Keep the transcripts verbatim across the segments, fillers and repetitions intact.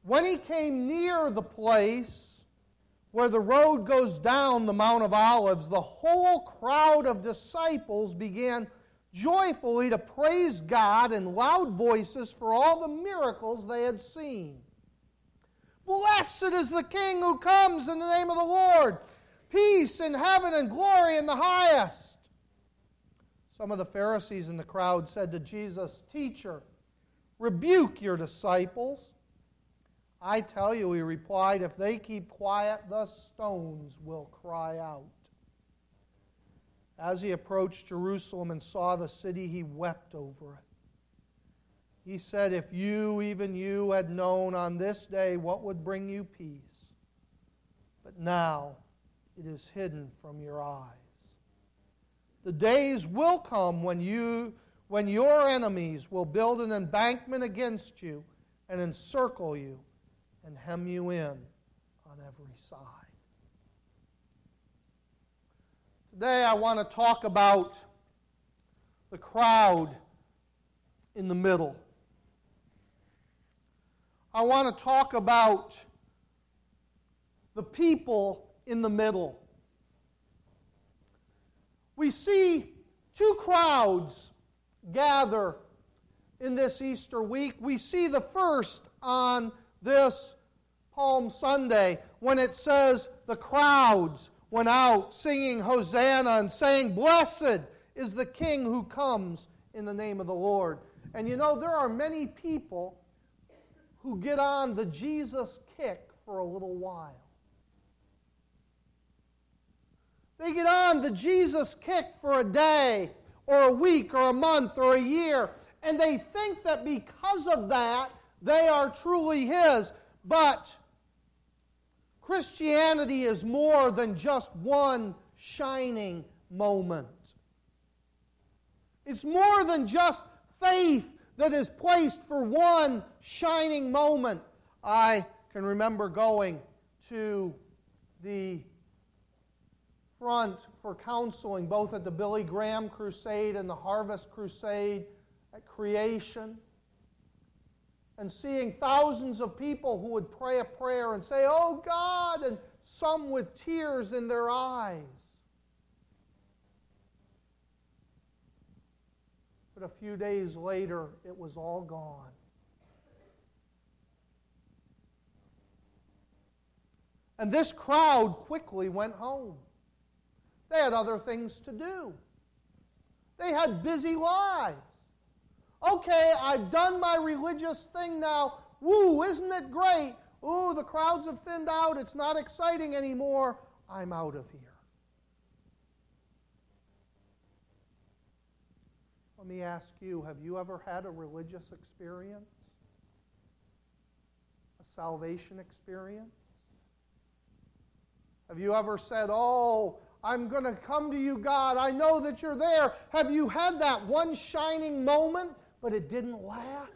When he came near the place where the road goes down the Mount of Olives, the whole crowd of disciples began joyfully to praise God in loud voices for all the miracles they had seen. Blessed is the King who comes in the name of the Lord. Peace in heaven and glory in the highest. Some of the Pharisees in the crowd said to Jesus, Teacher, rebuke your disciples. I tell you, he replied, if they keep quiet, the stones will cry out. As he approached Jerusalem and saw the city, he wept over it. He said, if you, even you, had known on this day what would bring you peace, but now it is hidden from your eyes. The days will come when you, when your enemies will build an embankment against you and encircle you and hem you in on every side. Today I want to talk about the crowd in the middle. I want to talk about the people in the middle. We see two crowds gather in this Easter week. We see the first on this Palm Sunday when it says the crowds went out singing Hosanna and saying, Blessed is the King who comes in the name of the Lord. And you know, there are many people who get on the Jesus kick for a little while. They get on the Jesus kick for a day or a week or a month or a year, and they think that because of that, they are truly His. But Christianity is more than just one shining moment. It's more than just faith that is placed for one shining moment. I can remember going to the front for counseling, both at the Billy Graham Crusade and the Harvest Crusade at Creation, and seeing thousands of people who would pray a prayer and say, Oh God, and some with tears in their eyes. But a few days later, it was all gone. And this crowd quickly went home. They had other things to do. They had busy lives. Okay, I've done my religious thing now. Woo, isn't it great? Ooh, the crowds have thinned out. It's not exciting anymore. I'm out of here. Let me ask you, have you ever had a religious experience? A salvation experience? Have you ever said, oh, I'm going to come to you, God. I know that you're there. Have you had that one shining moment, but it didn't last?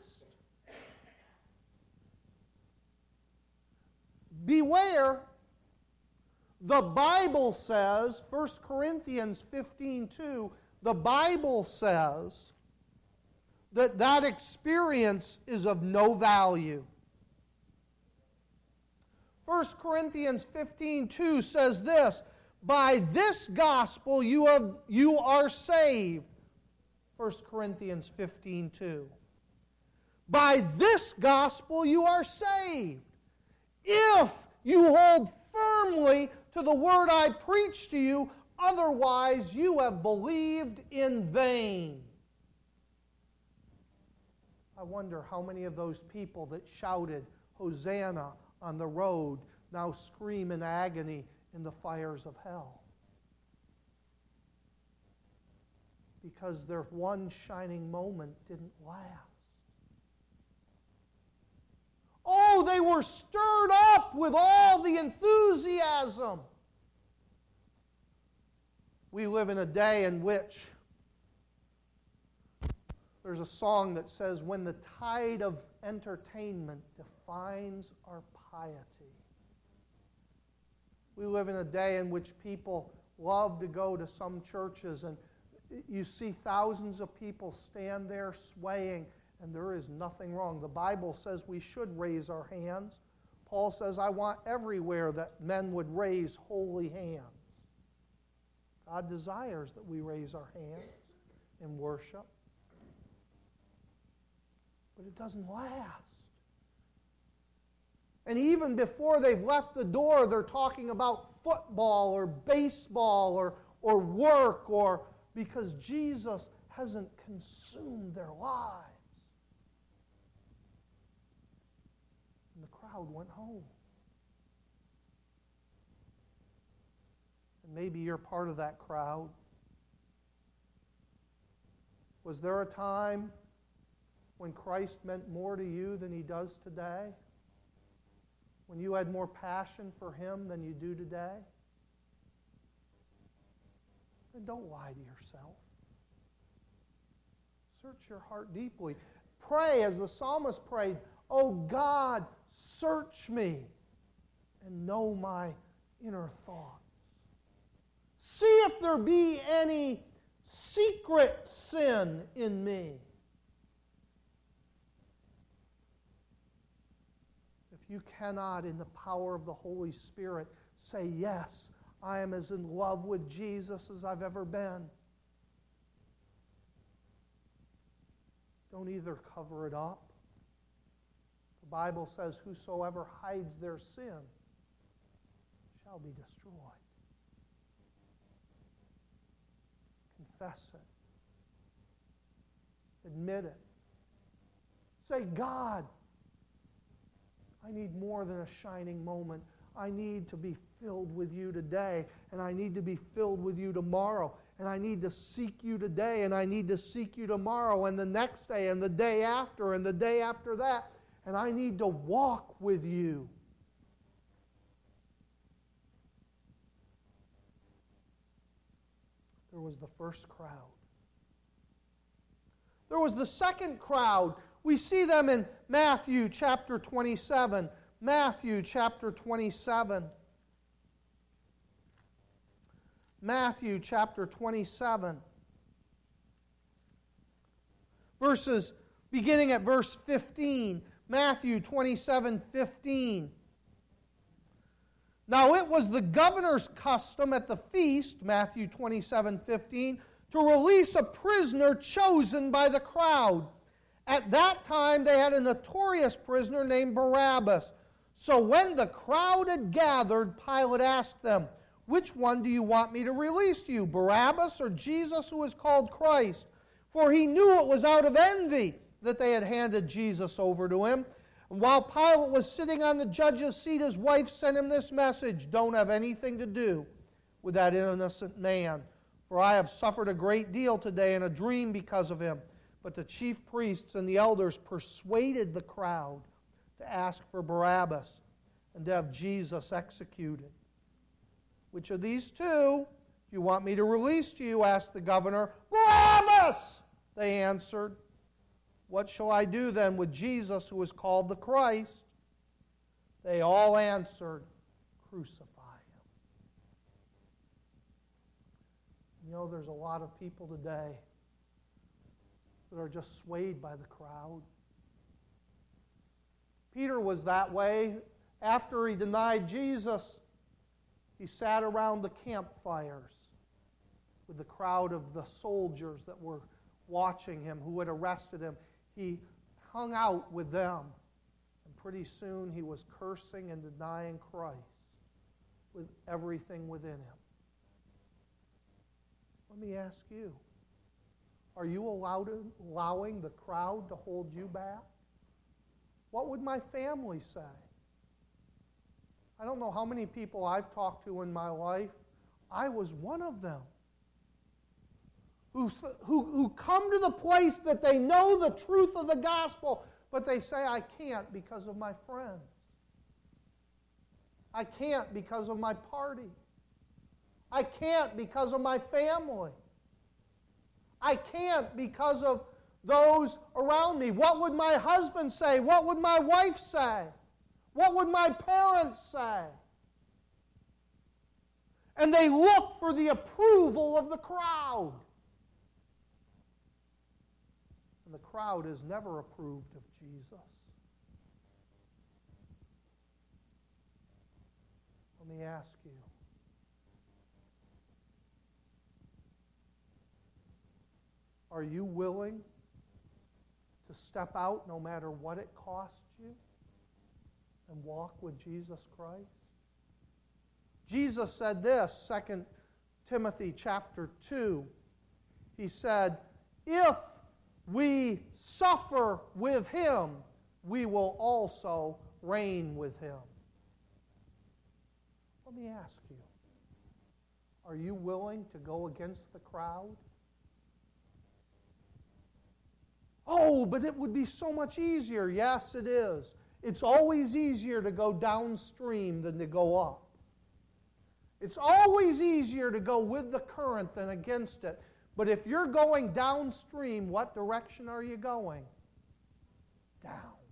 Beware. The Bible says, First Corinthians fifteen two, the Bible says that that experience is of no value. First Corinthians fifteen two says this, by this gospel you, have, you are saved. First Corinthians fifteen two. By this gospel you are saved, if you hold firmly to the word I preach to you, otherwise you have believed in vain. I wonder how many of those people that shouted Hosanna on the road now scream in agony in the fires of hell. Because their one shining moment didn't last. Oh, they were stirred up with all the enthusiasm. We live in a day in which there's a song that says, when the tide of entertainment defines our piety. We live in a day in which people love to go to some churches and you see thousands of people stand there swaying And there is nothing wrong. The Bible says we should raise our hands. Paul says, I want everywhere that men would raise holy hands. God desires that we raise our hands in worship. But it doesn't last. And even before they've left the door, they're talking about football or baseball or, or work, or because Jesus hasn't consumed their lives. And the crowd went home. And maybe you're part of that crowd. Was there a time when Christ meant more to you than He does today? When you had more passion for Him than you do today? Then don't lie to yourself. Search your heart deeply. Pray as the psalmist prayed, "Oh God, search me and know my inner thoughts. See if there be any secret sin in me." If you cannot, in the power of the Holy Spirit, say, "Yes, I am as in love with Jesus as I've ever been," don't either cover it up. The Bible says, "Whosoever hides their sin shall be destroyed." Confess it. Admit it. Say, "God, I need more than a shining moment. I need to be filled with you today, and I need to be filled with you tomorrow, and I need to seek you today, and I need to seek you tomorrow, and the next day, and the day after, and the day after that, and I need to walk with you." There was the first crowd. There was the second crowd. We see them in Matthew chapter twenty-seven. Matthew chapter twenty-seven. Matthew chapter twenty-seven. Verses beginning at verse fifteen. Matthew twenty-seven fifteen. Now it was the governor's custom at the feast, Matthew twenty-seven fifteen, to release a prisoner chosen by the crowd. At that time they had a notorious prisoner named Barabbas. So when the crowd had gathered, Pilate asked them, "Which one do you want me to release to you, Barabbas or Jesus who is called Christ?" For he knew it was out of envy that they had handed Jesus over to him. And while Pilate was sitting on the judge's seat, his wife sent him this message: "Don't have anything to do with that innocent man, for I have suffered a great deal today in a dream because of him." But the chief priests and the elders persuaded the crowd to ask for Barabbas and to have Jesus executed. "Which of these two do you want me to release to you?" asked the governor. "Barabbas!" they answered. "What shall I do then with Jesus who is called the Christ?" They all answered, "Crucify him." You know, there's a lot of people today that are just swayed by the crowd. Peter was that way. After he denied Jesus, he sat around the campfires with the crowd of the soldiers that were watching him, who had arrested him. He hung out with them, and pretty soon he was cursing and denying Christ with everything within him. Let me ask you, are you allowed, allowing the crowd to hold you back? What would my family say? I don't know how many people I've talked to in my life. I was one of them. Who, who, who come to the place that they know the truth of the gospel, but they say, "I can't because of my friends. I can't because of my party. I can't because of my family. I can't because of those around me. What would my husband say? What would my wife say? What would my parents say?" And they look for the approval of the crowd. And the crowd has never approved of Jesus. Let me ask you, are you willing to step out no matter what it costs you and walk with Jesus Christ? Jesus said this, Second Timothy chapter two. He said, if we suffer with Him, we will also reign with Him. Let me ask you, are you willing to go against the crowd? Oh, but it would be so much easier. Yes, it is. It's always easier to go downstream than to go up. It's always easier to go with the current than against it. But if you're going downstream, what direction are you going? Down.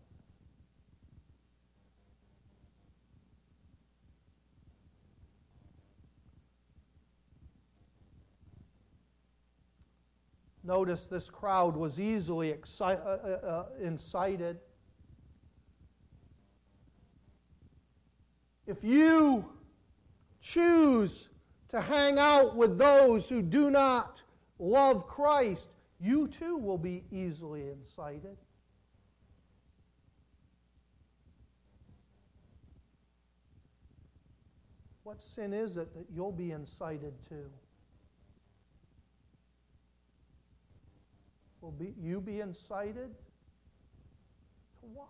Notice this crowd was easily exci- uh, uh, incited. If you choose to hang out with those who do not love Christ, you too will be easily incited. What sin is it that you'll be incited to? Will be, you be incited to what?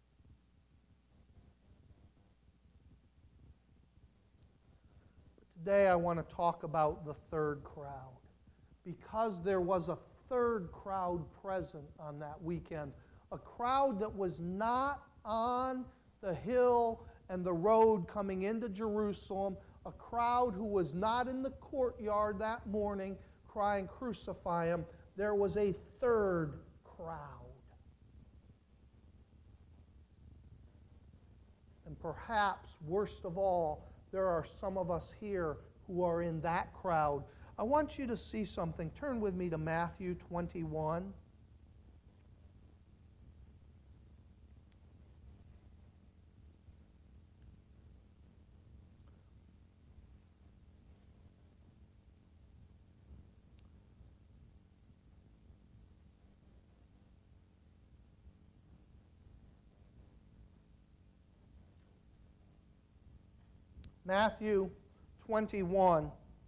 But today I want to talk about the third crowd. Because there was a third crowd present on that weekend. A crowd that was not on the hill and the road coming into Jerusalem. A crowd who was not in the courtyard that morning crying, "Crucify Him." There was a third crowd. And perhaps, worst of all, there are some of us here who are in that crowd. I want you to see something. Turn with me to Matthew twenty-one. Matthew twenty-one.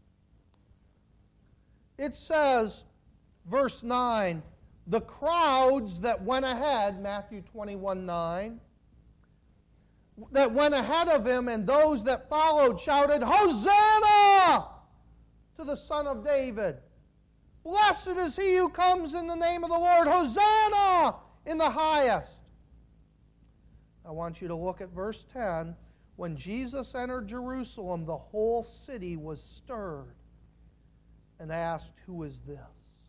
It says, verse nine, the crowds that went ahead, Matthew twenty-one nine, that went ahead of Him and those that followed shouted, "Hosanna to the Son of David! Blessed is He who comes in the name of the Lord! Hosanna in the highest!" I want you to look at verse ten. When Jesus entered Jerusalem, the whole city was stirred and asked, "Who is this?"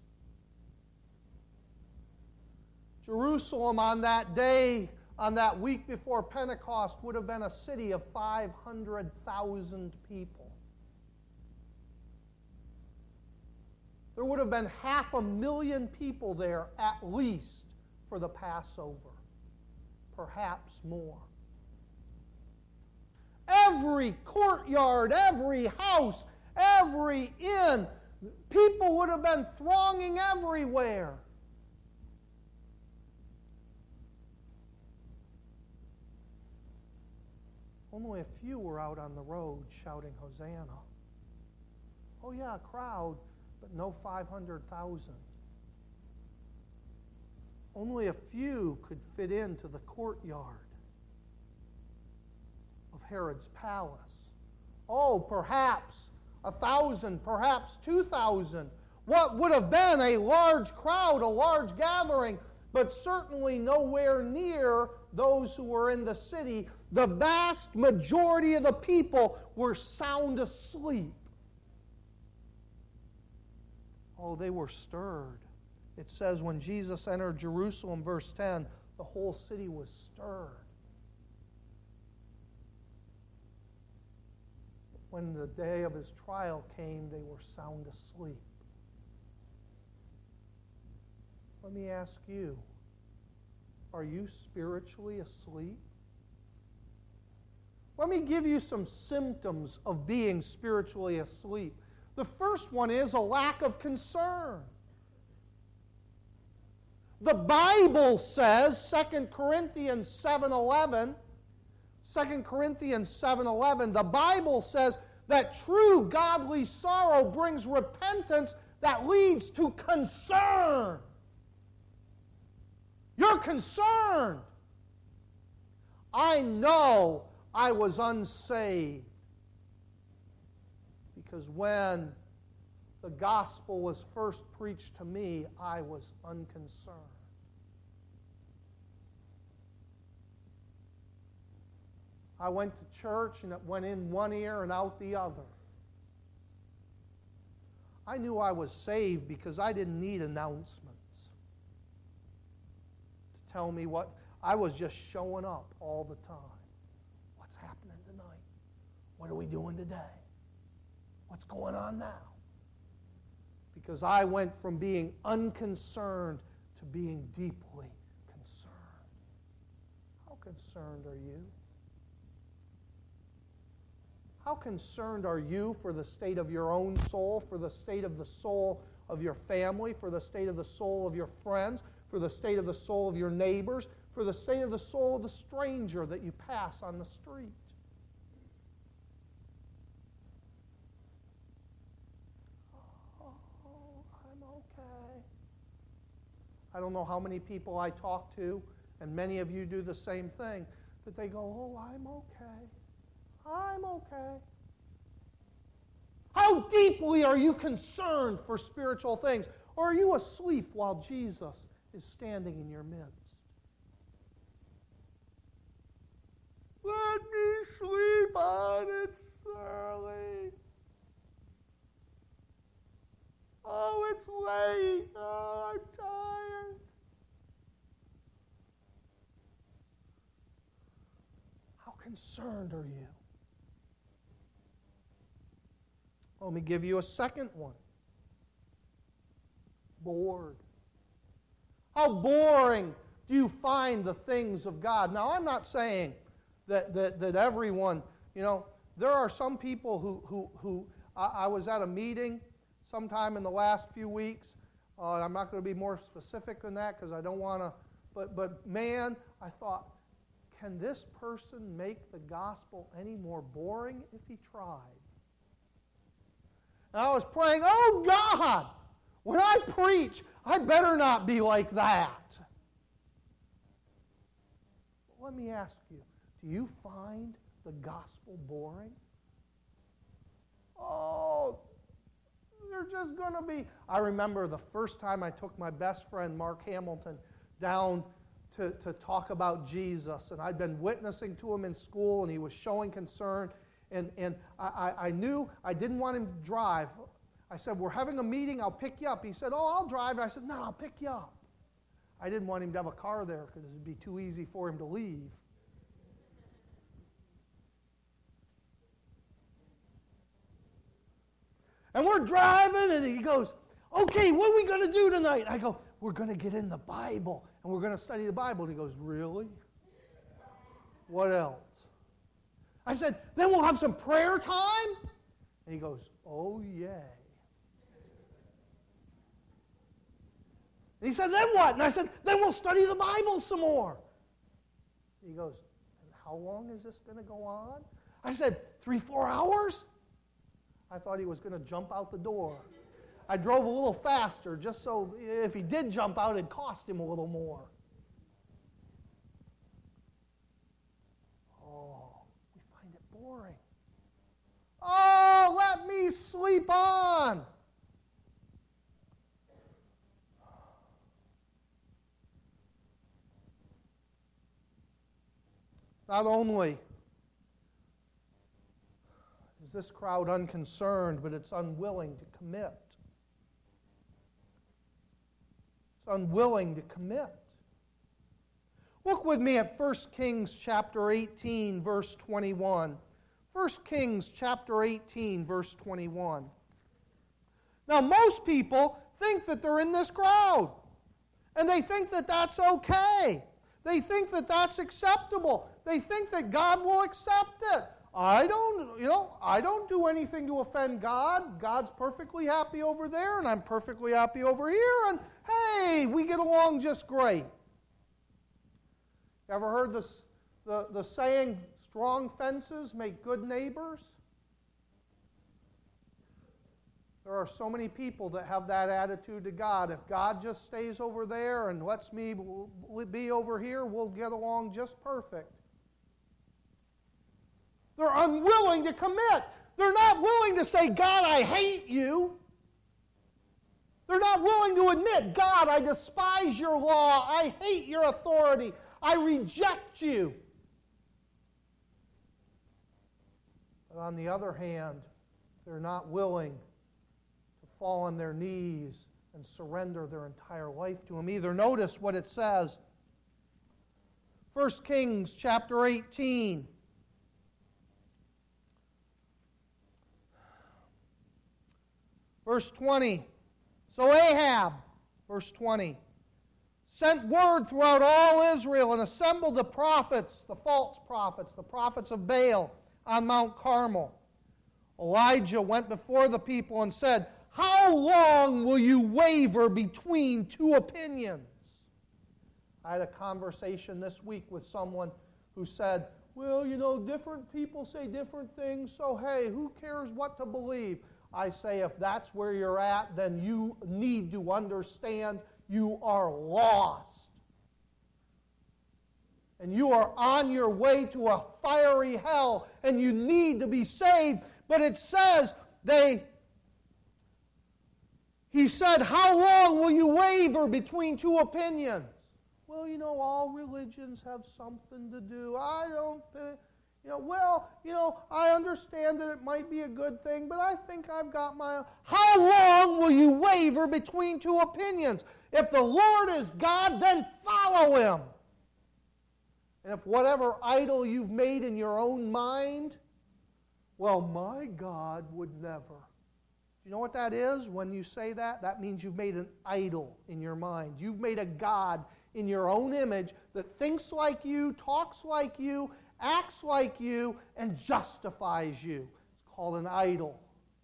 Jerusalem on that day, on that week before Pentecost, would have been a city of five hundred thousand people. There would have been half a million people there at least for the Passover, perhaps more. Every courtyard, every house, every inn, people would have been thronging everywhere. Only a few were out on the road shouting Hosanna. Oh yeah, a crowd, but no five hundred thousand. Only a few could fit into the courtyard of Herod's palace. Oh, perhaps a thousand, perhaps two thousand. What would have been a large crowd, a large gathering, but certainly nowhere near those who were in the city. The vast majority of the people were sound asleep. Oh, they were stirred. It says when Jesus entered Jerusalem, verse ten, the whole city was stirred. When the day of His trial came, they were sound asleep. Let me ask you, are you spiritually asleep? Let me give you some symptoms of being spiritually asleep. The first one is a lack of concern. The Bible says, Second Corinthians seven eleven, Second Corinthians seven eleven, the Bible says that true godly sorrow brings repentance that leads to concern. You're concerned. I know I was unsaved because when the gospel was first preached to me, I was unconcerned. I went to church and it went in one ear and out the other. I knew I was saved because I didn't need announcements to tell me what. I was just showing up all the time. What's happening tonight? What are we doing today? What's going on now? Because I went from being unconcerned to being deeply concerned. How concerned are you? How concerned are you for the state of your own soul, for the state of the soul of your family, for the state of the soul of your friends, for the state of the soul of your neighbors, for the state of the soul of the stranger that you pass on the street? Oh, I'm okay. I don't know how many people I talk to, and many of you do the same thing, that they go, oh, I'm okay. I'm okay. How deeply are you concerned for spiritual things? Or are you asleep while Jesus is standing in your midst? Let me sleep on, it's early. Oh, it's late. Oh, I'm tired. How concerned are you? Let me give you a second one. Bored. How boring do you find the things of God? Now, I'm not saying that, that, that everyone, you know, there are some people who, who, who I, I was at a meeting sometime in the last few weeks. Uh, I'm not going to be more specific than that because I don't want to, but, but man, I thought, can this person make the gospel any more boring if he tried? And I was praying, oh God, when I preach, I better not be like that. But let me ask you, do you find the gospel boring? Oh, they're just going to be... I remember the first time I took my best friend, Mark Hamilton, down to, to talk about Jesus. And I'd been witnessing to him in school, and he was showing concern. And, and I, I knew I didn't want him to drive. I said, we're having a meeting, I'll pick you up. He said, oh, I'll drive. I said, no, I'll pick you up. I didn't want him to have a car there because it would be too easy for him to leave. And we're driving, and he goes, okay, what are we going to do tonight? I go, we're going to get in the Bible, and we're going to study the Bible. And he goes, really? What else? I said, then we'll have some prayer time? And he goes, oh, yay. And he said, then what? And I said, then we'll study the Bible some more. He goes, and how long is this going to go on? I said, three, four hours? I thought he was going to jump out the door. I drove a little faster just so if he did jump out, it'd cost him a little more. Boring. Oh, let me sleep on. Not only is this crowd unconcerned, but it's unwilling to commit. It's unwilling to commit. Look with me at First Kings chapter eighteen, verse twenty-one. First Kings chapter eighteen, verse twenty-one. Now, most people think that they're in this crowd. And they think that that's okay. They think that that's acceptable. They think that God will accept it. I don't, you know, I don't do anything to offend God. God's perfectly happy over there, and I'm perfectly happy over here, and hey, we get along just great. You ever heard this, the, the saying, strong fences make good neighbors? There are so many people that have that attitude to God. If God just stays over there and lets me be over here, we'll get along just perfect. They're unwilling to commit. They're not willing to say, God, I hate you. They're not willing to admit, God, I despise your law. I hate your authority. I reject you. But on the other hand, they're not willing to fall on their knees and surrender their entire life to Him either. Notice what it says. First Kings chapter eighteen. Verse twenty. So Ahab, verse twenty, sent word throughout all Israel and assembled the prophets, the false prophets, the prophets of Baal, on Mount Carmel. Elijah went before the people and said, how long will you waver between two opinions? I had a conversation this week with someone who said, well, you know, different people say different things, so hey, who cares what to believe? I say, if that's where you're at, then you need to understand you are lost. And you are on your way to a fiery hell, and you need to be saved. But it says, they, he said, how long will you waver between two opinions? Well, you know, all religions have something to do. I don't... Uh, You know, well, you know, I understand that it might be a good thing, but I think I've got my... How long will you waver between two opinions? If the Lord is God, then follow Him. And if whatever idol you've made in your own mind, well, my God would never. You know what that is when you say that? That means you've made an idol in your mind. You've made a God in your own image that thinks like you, talks like you, acts like you, and justifies you. It's called an idol.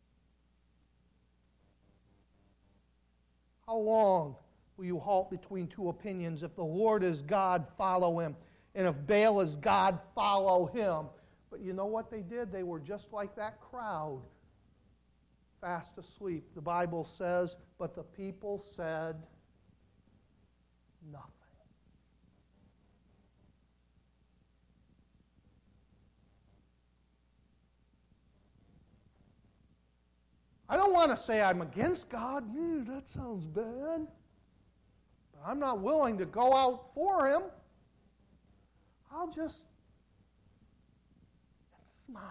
How long will you halt between two opinions? If the Lord is God, follow Him. And if Baal is God, follow him. But you know what they did? They were just like that crowd, fast asleep. The Bible says, but the people said nothing. I don't want to say I'm against God. Mm, that sounds bad. But I'm not willing to go out for Him. I'll just smile.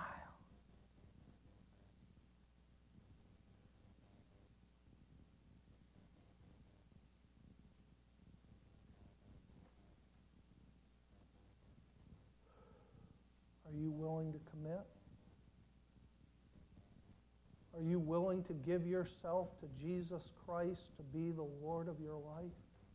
Are you willing to commit? Are you willing to give yourself to Jesus Christ to be the Lord of your life?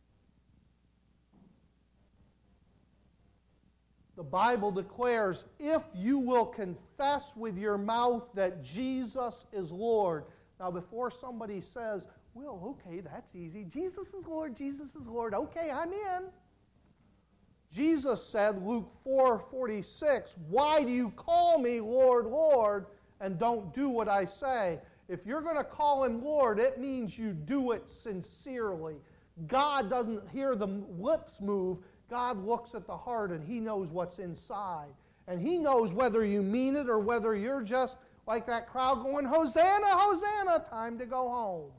The Bible declares, if you will confess with your mouth that Jesus is Lord. Now, before somebody says, well, okay, that's easy. Jesus is Lord, Jesus is Lord. Okay, I'm in. Jesus said, Luke four forty-six, why do you call me Lord, Lord, and don't do what I say? If you're going to call Him Lord, it means you do it sincerely. God doesn't hear the lips move. God looks at the heart, and He knows what's inside. And He knows whether you mean it or whether you're just like that crowd going, Hosanna, Hosanna, time to go home.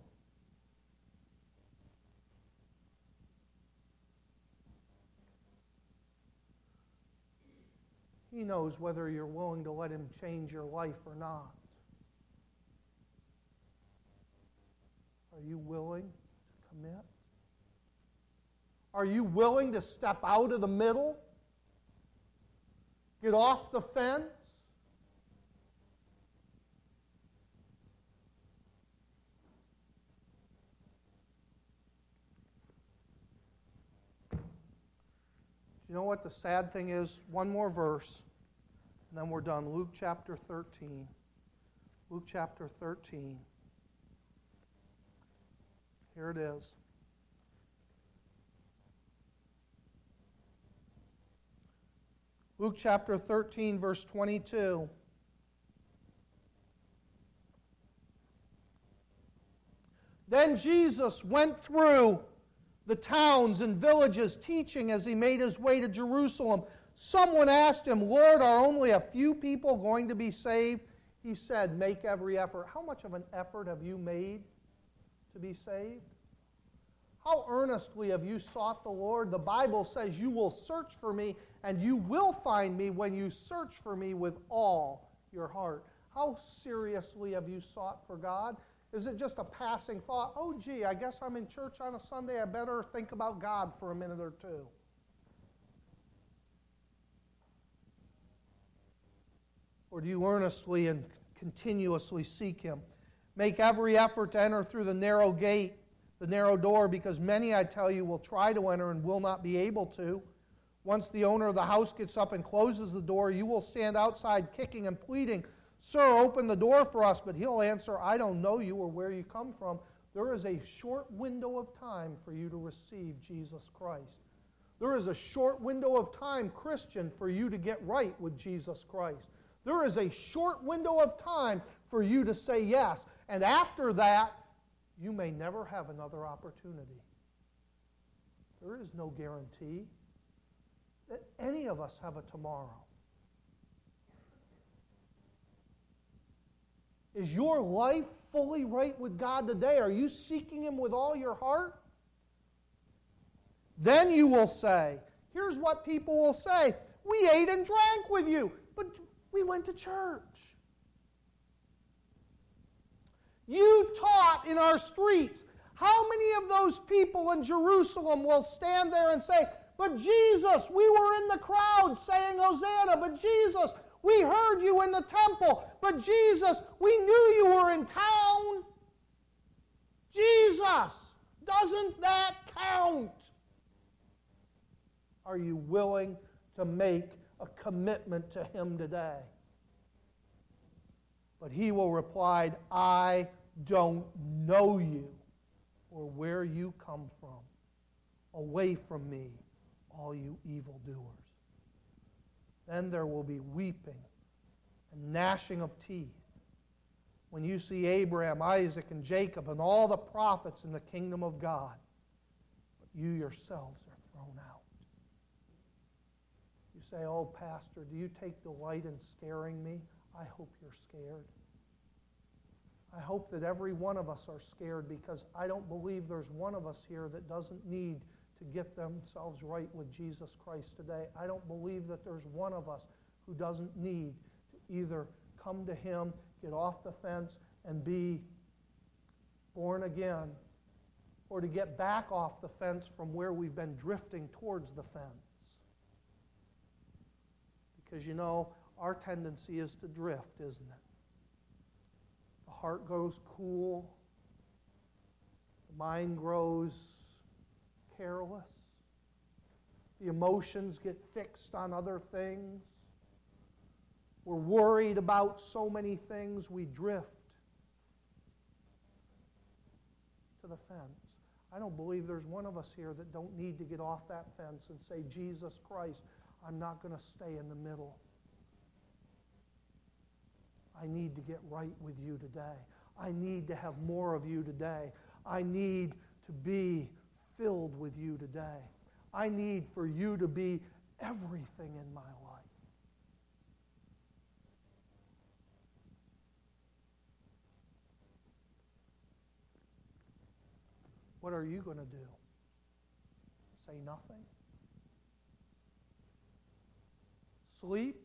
He knows whether you're willing to let Him change your life or not. Are you willing to commit? Are you willing to step out of the middle? Get off the fence? You know what the sad thing is? One more verse, and then we're done. Luke chapter thirteen. Luke chapter thirteen. Here it is. Luke chapter thirteen, verse twenty-two. Then Jesus went through the towns and villages, teaching as he made his way to Jerusalem. Someone asked him, Lord, are only a few people going to be saved? He said, make every effort. How much of an effort have you made to be saved? How earnestly have you sought the Lord? The Bible says you will search for me, and you will find me when you search for me with all your heart. How seriously have you sought for God? Is it just a passing thought? Oh, gee, I guess I'm in church on a Sunday. I better think about God for a minute or two. Or do you earnestly and continuously seek Him? Make every effort to enter through the narrow gate, the narrow door, because many, I tell you, will try to enter and will not be able to. Once the owner of the house gets up and closes the door, you will stand outside kicking and pleading, Sir, open the door for us. But he'll answer, I don't know you or where you come from. There is a short window of time for you to receive Jesus Christ. There is a short window of time, Christian, for you to get right with Jesus Christ. There is a short window of time for you to say yes. And after that, you may never have another opportunity. There is no guarantee that any of us have a tomorrow. Is your life fully right with God today? Are you seeking Him with all your heart? Then you will say, here's what people will say, we ate and drank with you, but we went to church. You taught in our streets. How many of those people in Jerusalem will stand there and say, but Jesus, we were in the crowd saying Hosanna, but Jesus, we heard you in the temple, but Jesus, we knew you were in town. Jesus, doesn't that count? Are you willing to make a commitment to Him today? But he will reply, I don't know you or where you come from. Away from me, all you evildoers. Then there will be weeping and gnashing of teeth when you see Abraham, Isaac, and Jacob and all the prophets in the kingdom of God. But you yourselves are thrown out. You say, oh, Pastor, do you take delight in scaring me? I hope you're scared. I hope that every one of us are scared, because I don't believe there's one of us here that doesn't need to get themselves right with Jesus Christ today. I don't believe that there's one of us who doesn't need to either come to Him, get off the fence, and be born again, or to get back off the fence from where we've been drifting towards the fence. Because, you know, our tendency is to drift, isn't it? The heart grows cool. The mind grows careless. The emotions get fixed on other things. We're worried about so many things, we drift to the fence. I don't believe there's one of us here that don't need to get off that fence and say, Jesus Christ, I'm not going to stay in the middle. I need to get right with you today. I need to have more of you today. I need to be filled with you today. I need for you to be everything in my life. What are you going to do? Say nothing? Sleep?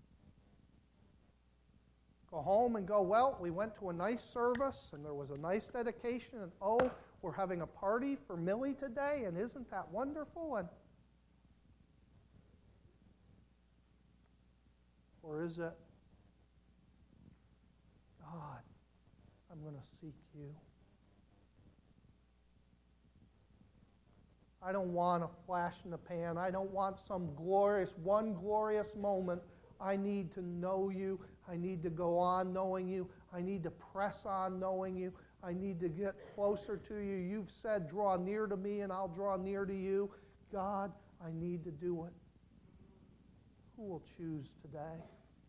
Go home and go, well, we went to a nice service and there was a nice dedication, and oh, we're having a party for Millie today, and isn't that wonderful? And or is it, God, I'm going to seek you. I don't want a flash in the pan. I don't want some glorious, one glorious moment. I need to know you. I need to go on knowing you. I need to press on knowing you. I need to get closer to you. You've said, draw near to me and I'll draw near to you. God, I need to do it. Who will choose today?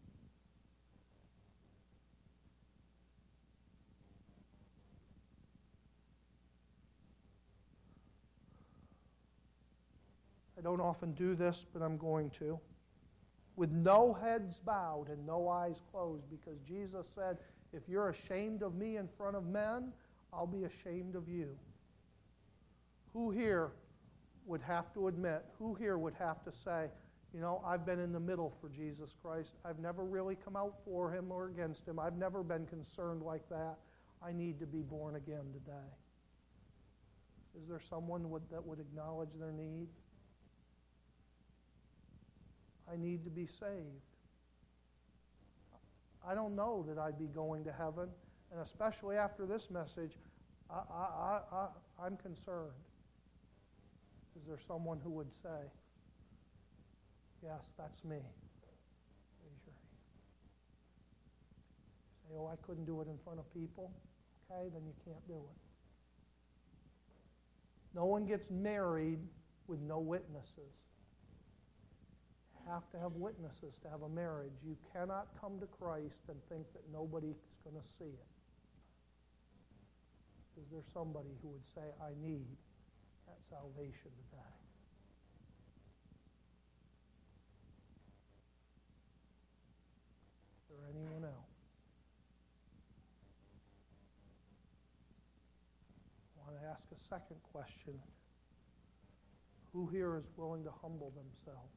I don't often do this, but I'm going to. With no heads bowed and no eyes closed, because Jesus said, if you're ashamed of me in front of men, I'll be ashamed of you. Who here would have to admit, who here would have to say, you know, I've been in the middle for Jesus Christ. I've never really come out for him or against him. I've never been concerned like that. I need to be born again today. Is there someone would, that would acknowledge their need? I need to be saved. I don't know that I'd be going to heaven, and especially after this message, I, I, I, I, I'm concerned. Is there someone who would say, yes, that's me? Raise your hand. Say, oh, I couldn't do it in front of people. Okay, then you can't do it. No one gets married with no witnesses. You have to have witnesses to have a marriage. You cannot come to Christ and think that nobody's going to see it. Is there somebody who would say, I need that salvation today? Is there anyone else? I want to ask a second question. Who here is willing to humble themselves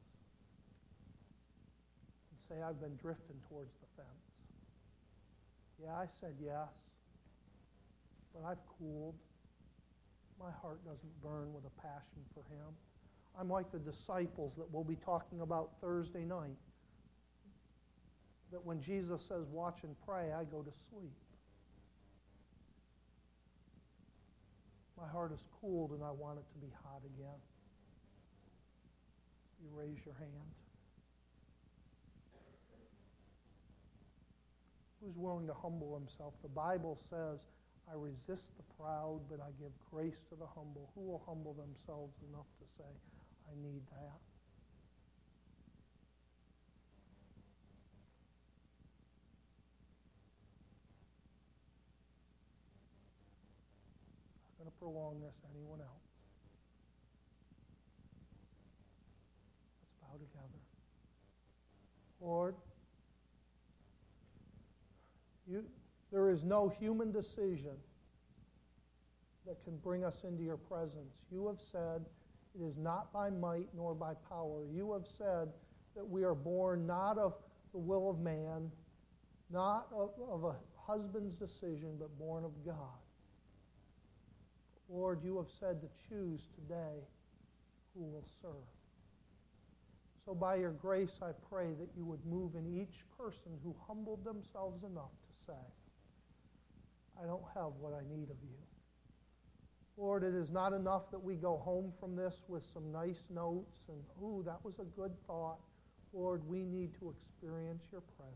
and say, I've been drifting towards the fence? Yeah, I said yes, but I've cooled. My heart doesn't burn with a passion for him. I'm like the disciples that we'll be talking about Thursday night. That when Jesus says, watch and pray, I go to sleep. My heart is cooled and I want it to be hot again. You raise your hand. Who's willing to humble himself? The Bible says, I resist the proud, but I give grace to the humble. Who will humble themselves enough to say, I need that? I'm not going to prolong this. Anyone else? Let's bow together. Lord, you, there is no human decision that can bring us into your presence. You have said, it is not by might nor by power. You have said that we are born not of the will of man, not of, of a husband's decision, but born of God. Lord, you have said to choose today who will serve. So by your grace, I pray that you would move in each person who humbled themselves enough to say, I don't have what I need of you. Lord, it is not enough that we go home from this with some nice notes and, ooh, that was a good thought. Lord, we need to experience your presence.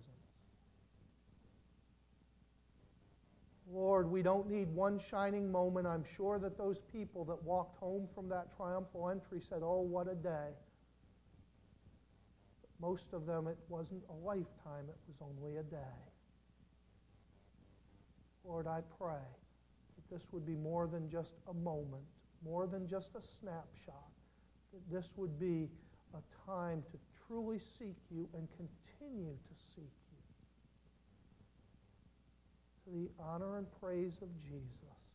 Lord, we don't need one shining moment. I'm sure that those people that walked home from that triumphal entry said, oh, what a day. But most of them, it wasn't a lifetime, it was only a day. Lord, I pray that this would be more than just a moment, more than just a snapshot, that this would be a time to truly seek you and continue to seek you. To the honor and praise of Jesus.